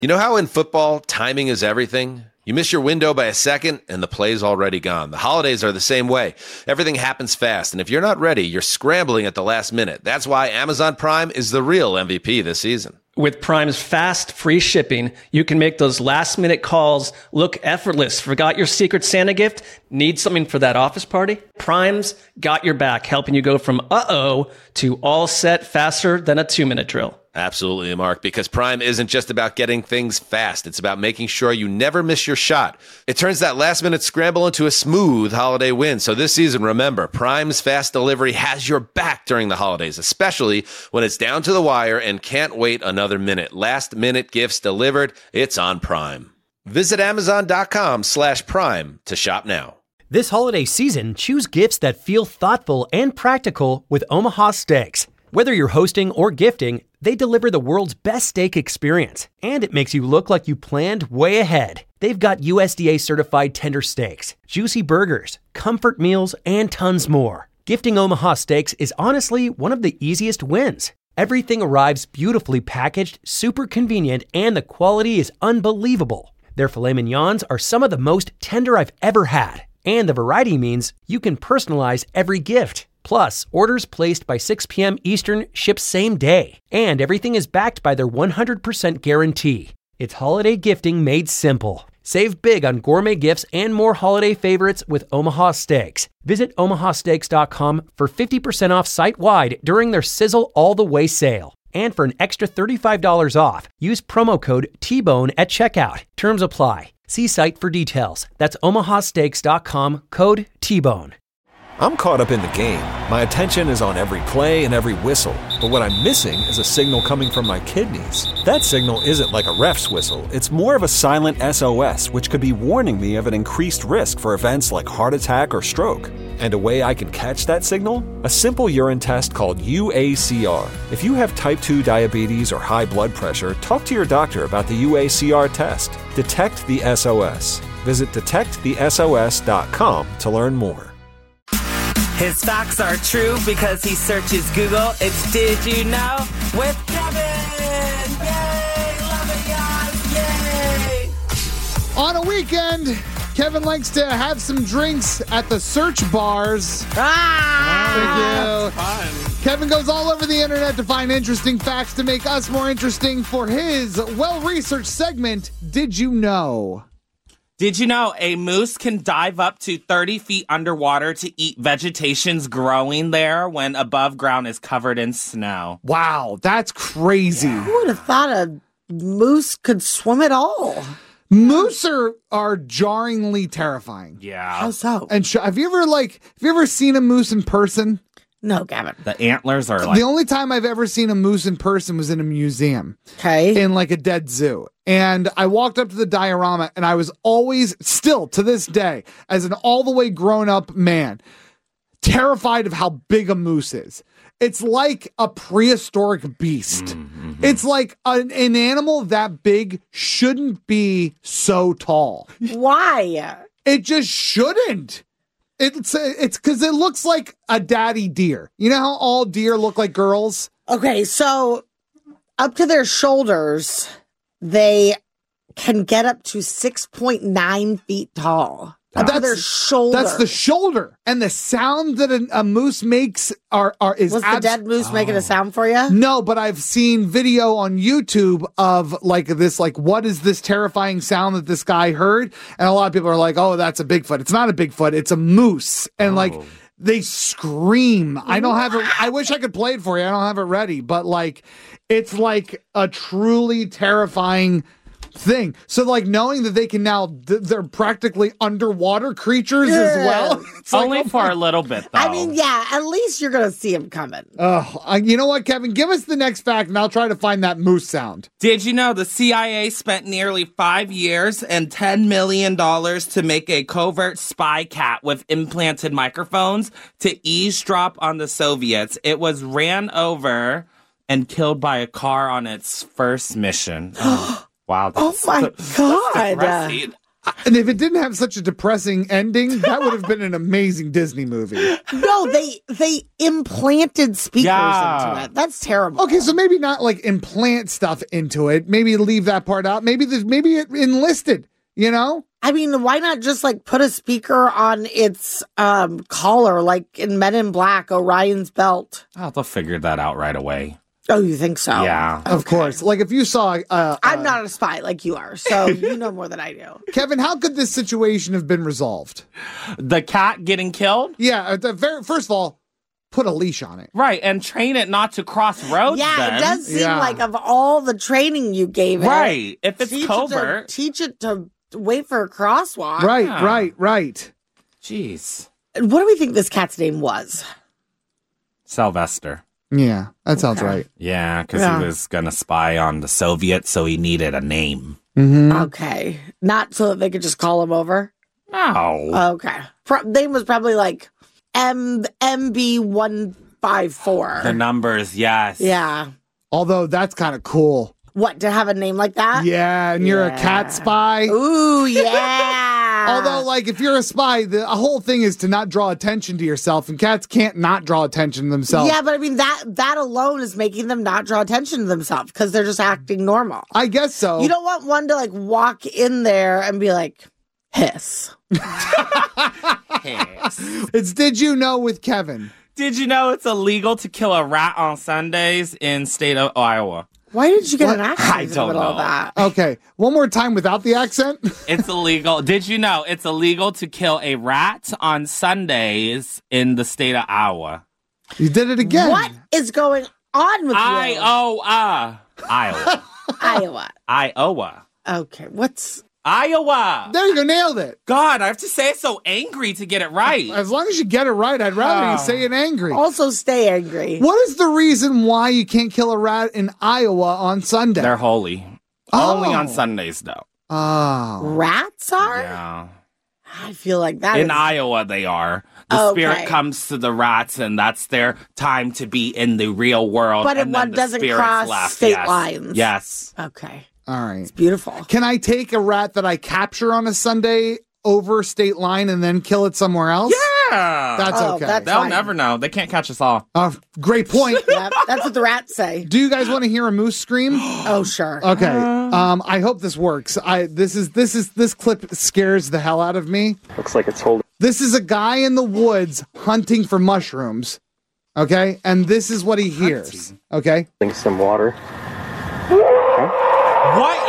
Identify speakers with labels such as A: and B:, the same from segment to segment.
A: You know how in football, timing is everything? You miss your window by a second, and the play's already gone. The holidays are the same way. Everything happens fast, and if you're not ready, you're scrambling at the last minute. That's why Amazon Prime is the real MVP this season.
B: With Prime's fast, free shipping, you can make those last-minute calls look effortless. Forgot your Secret Santa gift? Need something for that office party? Prime's got your back, helping you go from uh-oh to all set faster than a 2-minute drill.
A: Absolutely, Mark, because Prime isn't just about getting things fast. It's about making sure you never miss your shot. It turns that last-minute scramble into a smooth holiday win. So this season, remember, Prime's fast delivery has your back during the holidays, especially when it's down to the wire and can't wait another minute. Last-minute gifts delivered. It's on Prime. Visit Amazon.com/Prime to shop now.
C: This holiday season, choose gifts that feel thoughtful and practical with Omaha Steaks. Whether you're hosting or gifting, they deliver the world's best steak experience, and it makes you look like you planned way ahead. They've got USDA-certified tender steaks, juicy burgers, comfort meals, and tons more. Gifting Omaha Steaks is honestly one of the easiest wins. Everything arrives beautifully packaged, super convenient, and the quality is unbelievable. Their filet mignons are some of the most tender I've ever had, and the variety means you can personalize every gift. Plus, orders placed by 6 p.m. Eastern ship same day. And everything is backed by their 100% guarantee. It's holiday gifting made simple. Save big on gourmet gifts and more holiday favorites with Omaha Steaks. Visit omahasteaks.com for 50% off site-wide during their Sizzle All the Way sale. And for an extra $35 off, use promo code TBONE at checkout. Terms apply. See site for details. That's omahasteaks.com, code TBONE.
D: I'm caught up in the game. My attention is on every play and every whistle. But what I'm missing is a signal coming from my kidneys. That signal isn't like a ref's whistle. It's more of a silent SOS, which could be warning me of an increased risk for events like heart attack or stroke. And a way I can catch that signal? A simple urine test called UACR. If you have type 2 diabetes or high blood pressure, talk to your doctor about the UACR test. Detect the SOS. Visit detectthesos.com to learn more.
E: His facts are true because he searches Google. It's Did You Know with Kevin. Yay! Love it, guys. Yay!
F: On a weekend, Kevin likes to have some drinks at the search bars. Thank you.
G: Fun.
F: Kevin goes all over the internet to find interesting facts to make us more interesting for his well-researched segment, Did You Know?
E: Did you know a moose can dive up to 30 feet underwater to eat vegetations growing there when above ground is covered in snow?
F: Wow, that's crazy.
H: Who would have thought a moose could swim at all?
F: Moose are jarringly terrifying.
E: Yeah.
H: How so?
F: And have you ever seen a moose in person?
H: No, Gavin.
E: The antlers are like...
F: The only time I've ever seen a moose in person was in a museum.
H: Okay.
F: In like a dead zoo. And I walked up to the diorama and I was always, still to this day, as an all the way grown up man, terrified of how big a moose is. It's like a prehistoric beast. Mm-hmm. It's like an animal that big shouldn't be so tall.
H: Why?
F: It just shouldn't. It's because it looks like a daddy deer. You know how all deer look like girls?
H: Okay, so up to their shoulders, they can get up to 6.9 feet tall. That's their shoulder.
F: That's the shoulder. And the sound that a moose makes is...
H: Was the dead moose making a sound for you?
F: No, but I've seen video on YouTube of what is this terrifying sound that this guy heard? And a lot of people are like, oh, that's a Bigfoot. It's not a Bigfoot. It's a moose. And they scream. I don't have it. I wish I could play it for you. I don't have it ready. But it's like a truly terrifying thing. So knowing that they can now, they're practically underwater creatures as well. It's
E: only for a little bit, though.
H: I mean, yeah, at least you're going to see them coming.
F: Oh, you know what, Kevin? Give us the next fact and I'll try to find that moose sound.
E: Did you know the CIA spent nearly 5 years and $10 million to make a covert spy cat with implanted microphones to eavesdrop on the Soviets? It was ran over and killed by a car on its first mission. Wow.
H: Oh my God.
F: And if it didn't have such a depressing ending, that would have been an amazing Disney movie.
H: No, they implanted speakers into it. That's terrible.
F: Okay, so maybe not like implant stuff into it. Maybe leave that part out. Maybe it enlisted, you know?
H: I mean, why not just like put a speaker on its collar, like in Men in Black, Orion's belt?
E: Oh, they'll figure that out right away.
H: Oh, you think so?
E: Yeah.
F: Of course. Like if you saw...
H: I'm not a spy like you are, so you know more than I do.
F: Kevin, how could this situation have been resolved?
E: The cat getting killed?
F: Yeah, first of all, put a leash on it.
E: Right, and train it not to cross roads.
H: Yeah,
E: then.
H: it does seem like of all the training you gave it.
E: Right, if it's covert.
H: Teach it to wait for a crosswalk.
F: Right.
E: Jeez.
H: What do we think this cat's name was?
E: Sylvester.
F: Yeah, that sounds right.
E: Yeah, because he was going to spy on the Soviets, so he needed a name.
F: Mm-hmm.
H: Okay. Not so that they could just call him over?
E: No.
H: Okay. Name was probably like MB154.
E: The numbers, yes.
H: Yeah.
F: Although that's kind of cool.
H: What, to have a name like that?
F: Yeah, and you're a cat spy.
H: Ooh, yeah.
F: Although, like, if you're a spy, the whole thing is to not draw attention to yourself, and cats can't not draw attention to themselves.
H: Yeah, but I mean, that alone is making them not draw attention to themselves because they're just acting normal.
F: I guess so.
H: You don't want one to, like, walk in there and be like, hiss.
F: It's Did You Know with Kevin.
E: Did you know it's illegal to kill a rat on Sundays in state of Iowa?
H: Why did you get an accent
E: I
H: in the
E: don't
H: middle
E: know.
H: of that?
F: Okay, one more time without the accent.
E: It's illegal. Did you know it's illegal to kill a rat on Sundays in the state of Iowa?
F: You did it again.
H: What is going on with you?
E: Iowa.
H: Iowa. Okay, what's...
E: Iowa.
F: There you go, nailed it.
E: God, I have to say it so angry to get it right.
F: As long as you get it right, I'd rather you say it angry.
H: Also stay angry.
F: What is the reason why you can't kill a rat in Iowa on Sunday?
E: They're holy. Only on Sundays, though.
F: Oh.
H: Rats are?
E: Yeah.
H: I feel like that
E: In
H: is...
E: Iowa, they are. The spirit comes to the rats, and that's their time to be in the real world.
H: But
E: and
H: it doesn't cross state lines.
E: Yes.
H: Okay.
F: All right.
H: It's beautiful.
F: Can I take a rat that I capture on a Sunday over state line and then kill it somewhere else?
E: Yeah.
F: That's okay.
E: They'll
H: fine.
E: never know. They can't catch us all.
F: Great point.
H: Yep, that's what the rats say.
F: Do you guys want to hear a moose scream?
H: Oh, sure.
F: Okay. I hope this works. This clip scares the hell out of me.
G: Looks like it's holding.
F: This is a guy in the woods hunting for mushrooms. Okay? And this is what he hears. Okay?
G: Some water.
E: What?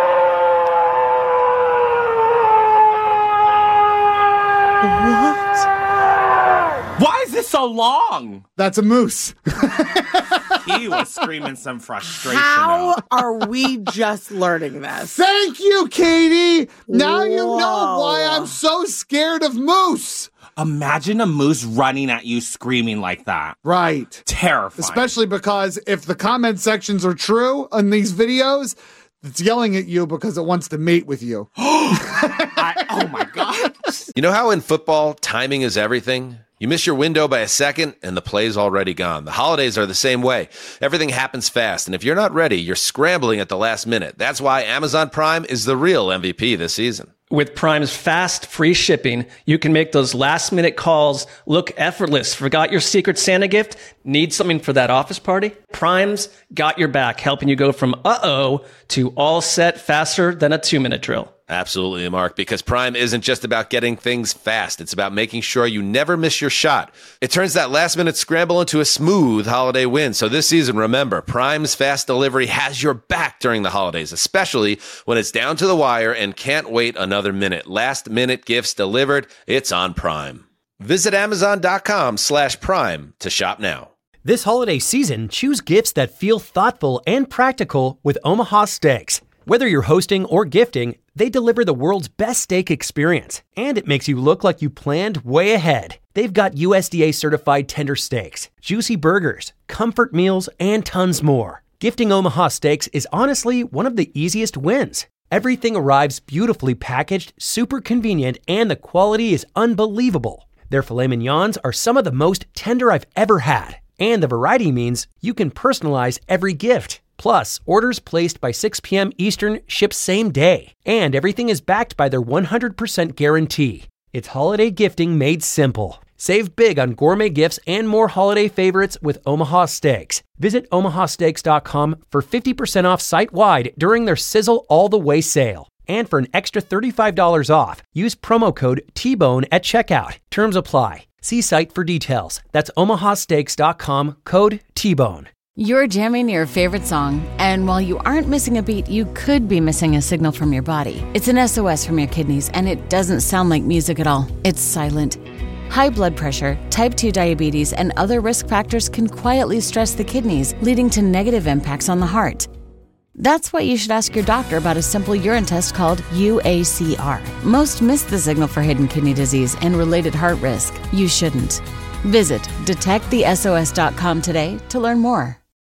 E: Why is this so long?
F: That's a moose.
E: He was screaming some frustration
H: How
E: out.
H: are we just learning this?
F: Thank you, Katie. Now you know
H: Whoa.
F: why I'm so scared of moose.
E: Imagine a moose running at you screaming like that.
F: Right.
E: Terrifying.
F: Especially because if the comment sections are true on these videos, it's yelling at you because it wants to mate with you.
E: Oh my God.
A: You know how in football, timing is everything? You miss your window by a second, and the play's already gone. The holidays are the same way. Everything happens fast, and if you're not ready, you're scrambling at the last minute. That's why Amazon Prime is the real MVP this season.
B: With Prime's fast, free shipping, you can make those last-minute calls look effortless. Forgot your Secret Santa gift? Need something for that office party? Prime's got your back, helping you go from uh-oh to all set faster than a 2-minute drill.
A: Absolutely, Mark, because Prime isn't just about getting things fast. It's about making sure you never miss your shot. It turns that last-minute scramble into a smooth holiday win. So this season, remember, Prime's fast delivery has your back during the holidays, especially when it's down to the wire and can't wait another minute. Last-minute gifts delivered, it's on Prime. Visit Amazon.com/Prime to shop now.
C: This holiday season, choose gifts that feel thoughtful and practical with Omaha Steaks. Whether you're hosting or gifting, they deliver the world's best steak experience, and it makes you look like you planned way ahead. They've got USDA certified tender steaks, juicy burgers, comfort meals, and tons more. Gifting Omaha Steaks is honestly one of the easiest wins. Everything arrives beautifully packaged, super convenient, and the quality is unbelievable. Their filet mignons are some of the most tender I've ever had, and the variety means you can personalize every gift. Plus, orders placed by 6 p.m. Eastern ship same day. And everything is backed by their 100% guarantee. It's holiday gifting made simple. Save big on gourmet gifts and more holiday favorites with Omaha Steaks. Visit omahasteaks.com for 50% off site-wide during their Sizzle All the Way sale. And for an extra $35 off, use promo code TBONE at checkout. Terms apply. See site for details. That's omahasteaks.com, code TBONE.
G: You're jamming your favorite song, and while you aren't missing a beat, you could be missing a signal from your body. It's an SOS from your kidneys, and it doesn't sound like music at all. It's silent. High blood pressure, type 2 diabetes, and other risk factors can quietly stress the kidneys, leading to negative impacts on the heart. That's why you should ask your doctor about a simple urine test called UACR. Most miss the signal for hidden kidney disease and related heart risk. You shouldn't. Visit detectthesos.com today to learn more.